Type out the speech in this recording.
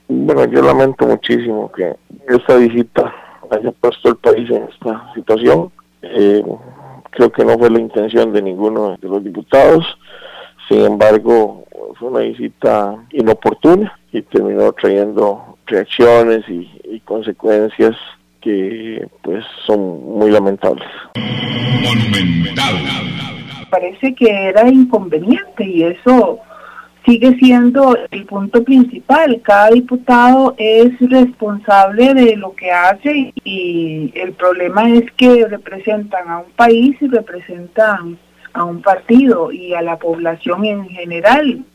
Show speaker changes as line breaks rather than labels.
Bueno, yo lamento muchísimo que esta visita haya puesto el país en esta situación. Creo que no fue la intención de ninguno de los diputados. Sin embargo, fue una visita inoportuna y terminó trayendo reacciones y consecuencias que pues son muy lamentables.
Monumental.
Parece que era inconveniente y eso sigue siendo el punto principal. Cada diputado es responsable de lo que hace y el problema es que representan a un país y representan a un partido y a la población en general.